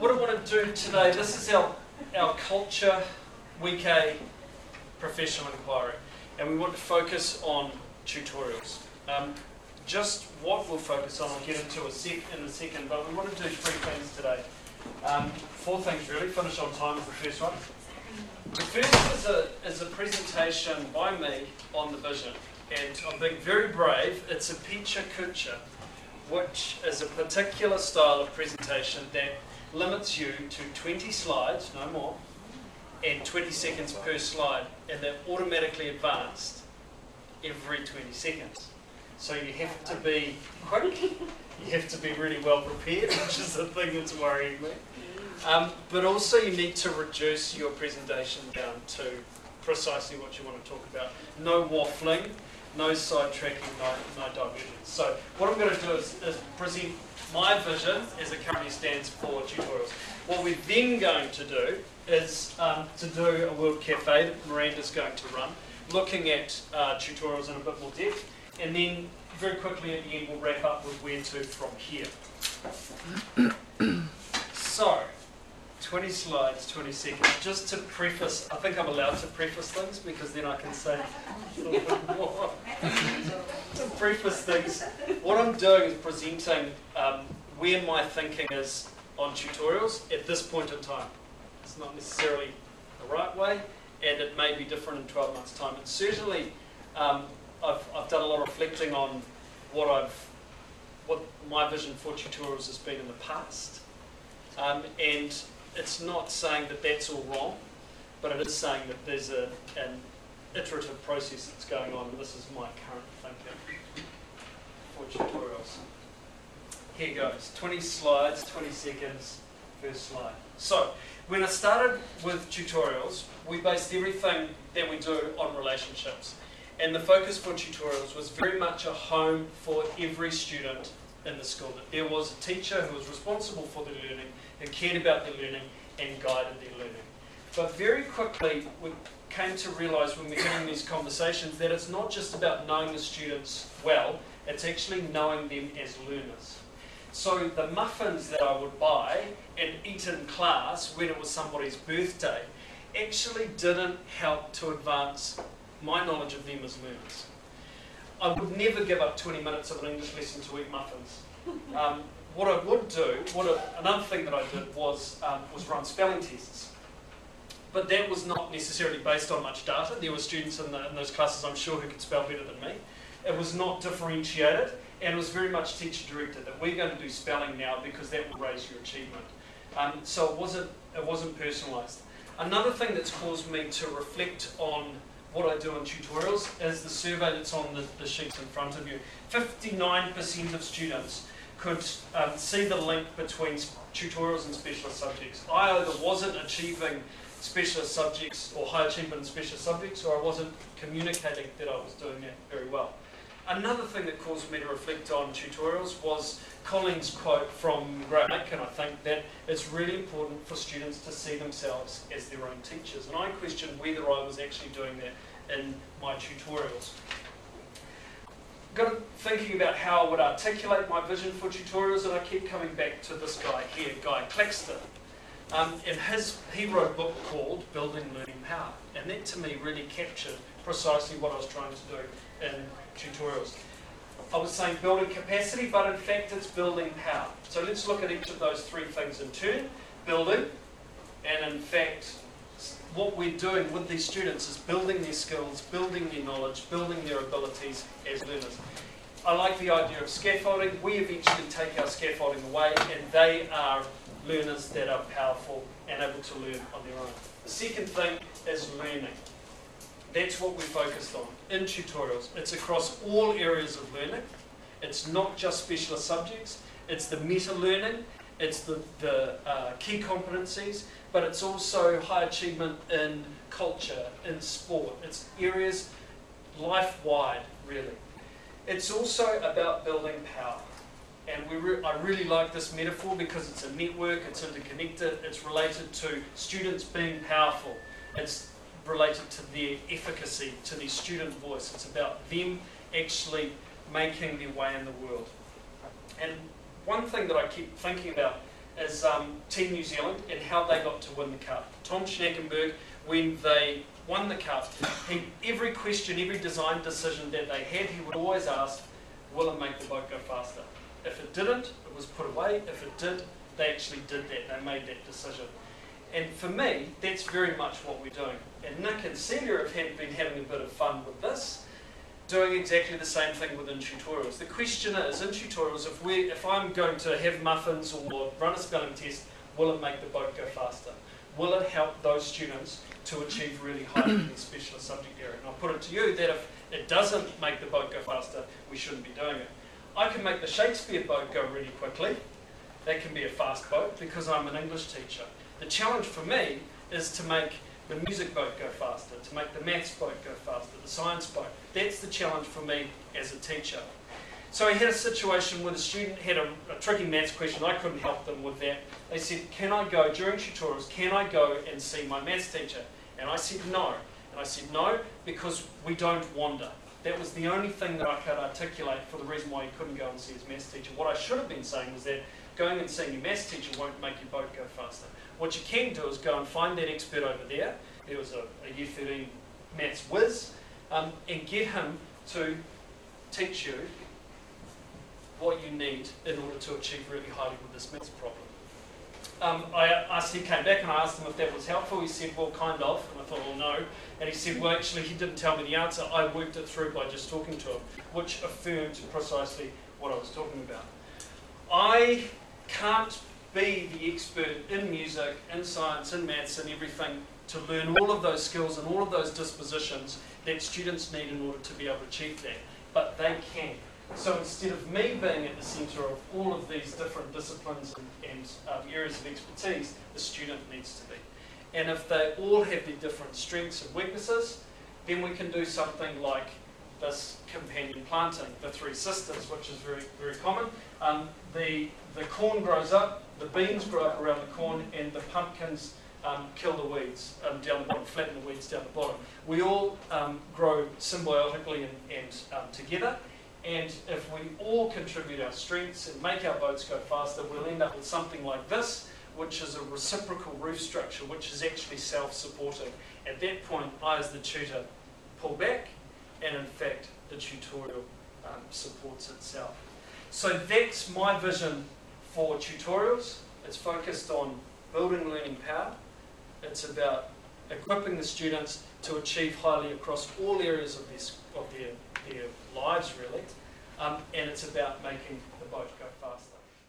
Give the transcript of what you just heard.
what I want to do today, this is our Culture Week A Professional Inquiry, and we want to focus on tutorials. Just what we'll focus on, I'll get into in a second, but we want to do 3 things today. 4 things really. Finish on time is the first one. The first is a presentation by me on the vision, and I'm being very brave. It's a Pecha Kucha, which is a particular style of presentation that limits you to 20 slides, no more, and 20 seconds per slide, and they're automatically advanced every 20 seconds. So you have to be quick, you have to be really well prepared, which is the thing that's worrying me. But also you need to reduce your presentation down to precisely what you want to talk about. No waffling, no sidetracking, no diversions. So what I'm going to do is present my vision as it currently stands for tutorials. What we're then going to do is to do a World Cafe that Miranda's going to run, looking at tutorials in a bit more depth, and then very quickly at the end we'll wrap up with where to from here. So, 20 slides, 20 seconds. Just to preface, I think I'm allowed to preface things because then I can say a little bit more. To preface things, what I'm doing is presenting where my thinking is on tutorials at this point in time. It's not necessarily the right way, and it may be different in 12 months' time. And certainly, I've done a lot of reflecting on what my vision for tutorials has been in the past, and it's not saying that that's all wrong, but it is saying that there's an iterative process that's going on, and this is my current thinking for tutorials. Here goes, 20 slides, 20 seconds, first slide. So, when I started with tutorials, we based everything that we do on relationships. And the focus for tutorials was very much a home for every student in the school. That there was a teacher who was responsible for their learning, who cared about their learning and guided their learning. But very quickly we came to realise when we were having these conversations that it's not just about knowing the students well, it's actually knowing them as learners. So the muffins that I would buy and eat in class when it was somebody's birthday actually didn't help to advance my knowledge of them as learners. I would never give up 20 minutes of an English lesson to eat muffins. What I would do, another thing that I did was run spelling tests. But that was not necessarily based on much data. There were students in those classes, I'm sure, who could spell better than me. It was not differentiated, and it was very much teacher-directed, that we're going to do spelling now because that will raise your achievement. So it wasn't personalised. Another thing that's caused me to reflect on what I do in tutorials is the survey that's on the sheets in front of you. 59% of students could see the link between tutorials and specialist subjects. I either wasn't achieving specialist subjects or high achievement in specialist subjects, or I wasn't communicating that I was doing that very well. Another thing that caused me to reflect on tutorials was Colleen's quote from Graham Aitken. I think that it's really important for students to see themselves as their own teachers. And I questioned whether I was actually doing that in my tutorials. Got thinking about how I would articulate my vision for tutorials, and I keep coming back to this guy here, Guy Claxton. And he wrote a book called Building Learning Power. And that to me really captured precisely what I was trying to do in tutorials. I was saying building capacity, but in fact it's building power. So let's look at each of those 3 things in turn. Building, and in fact what we're doing with these students is building their skills, building their knowledge, building their abilities as learners. I like the idea of scaffolding. We eventually take our scaffolding away, and they are learners that are powerful and able to learn on their own. The second thing is learning. That's what we're focused on in tutorials. It's across all areas of learning. It's not just specialist subjects. It's the meta-learning. It's the key competencies, but it's also high achievement in culture, in sport. It's areas life-wide, really. It's also about building power. And I really like this metaphor because it's a network, it's interconnected, it's related to students being powerful. It's related to their efficacy, to their student voice. It's about them actually making their way in the world. And one thing that I keep thinking about is Team New Zealand and how they got to win the cup. Tom Schneckenberg, when they won the cup, every question, every design decision that they had, he would always ask, will it make the boat go faster? If it didn't, it was put away. If it did, they actually did that. They made that decision. And for me, that's very much what we're doing. And Nick and Celia have been having a bit of fun with this, doing exactly the same thing within tutorials. The question is, in tutorials, if I'm going to have muffins or run a spelling test, will it make the boat go faster? Will it help those students to achieve really high in the specialist subject area? And I'll put it to you that if it doesn't make the boat go faster, we shouldn't be doing it. I can make the Shakespeare boat go really quickly. That can be a fast boat because I'm an English teacher. The challenge for me is to make the music boat go faster, to make the maths boat go faster, the science boat. That's the challenge for me as a teacher. So I had a situation where the student had a tricky maths question. I couldn't help them with that. They said, can I go, during tutorials, can I go and see my maths teacher? And I said no. And I said no because we don't wander. That was the only thing that I could articulate for the reason why he couldn't go and see his maths teacher. What I should have been saying was that going and seeing your maths teacher won't make your boat go faster. What you can do is go and find that expert over there. There was a Year 13 maths whiz, and get him to teach you what you need in order to achieve really highly with this maths problem. He came back and I asked him if that was helpful. He said, well, kind of. And I thought, well, no. And he said, well, actually, he didn't tell me the answer. I worked it through by just talking to him, which affirmed precisely what I was talking about. I can't be the expert in music, in science, in maths, and everything to learn all of those skills and all of those dispositions that students need in order to be able to achieve that. But they can. So instead of me being at the centre of all of these different disciplines and areas of expertise, the student needs to be. And if they all have their different strengths and weaknesses, then we can do something like this companion planting, the three sisters, which is very, very common. The corn grows up, the beans grow up around the corn, and the pumpkins kill the weeds down the bottom, flatten the weeds down the bottom. We all grow symbiotically and together. And if we all contribute our strengths and make our boats go faster, we'll end up with something like this, which is a reciprocal roof structure, which is actually self-supporting. At that point, I as the tutor pull back, and in fact, the tutorial supports itself. So that's my vision for tutorials. It's focused on building learning power. It's about equipping the students to achieve highly across all areas of their lives, really, and it's about making the boat go fast.